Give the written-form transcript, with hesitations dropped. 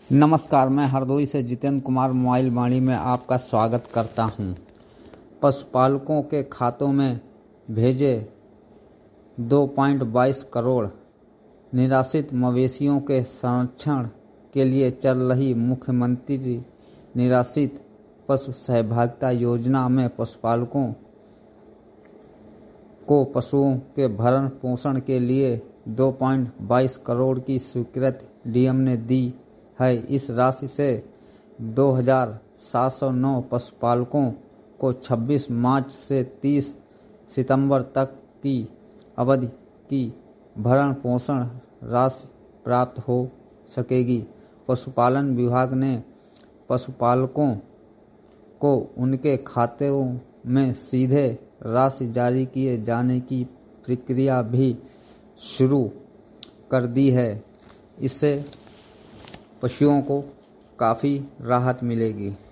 नमस्कार, मैं हरदोई से जितेंद्र कुमार मोबाइल वाणी में आपका स्वागत करता हूं। पशुपालकों के खातों में भेजे 2.22 करोड़। निराश्रित मवेशियों के संरक्षण के लिए चल रही मुख्यमंत्री निराश्रित पशु सहभागिता योजना में पशुपालकों को पशुओं के भरण पोषण के लिए 2.22 करोड़ की स्वीकृति डीएम ने दी है। इस राशि से 2,709 पशुपालकों को 26 मार्च से 30 सितंबर तक की अवधि की भरण पोषण राशि प्राप्त हो सकेगी। पशुपालन विभाग ने पशुपालकों को उनके खातों में सीधे राशि जारी किए जाने की प्रक्रिया भी शुरू कर दी है। इससे पशुओं को काफ़ी राहत मिलेगी।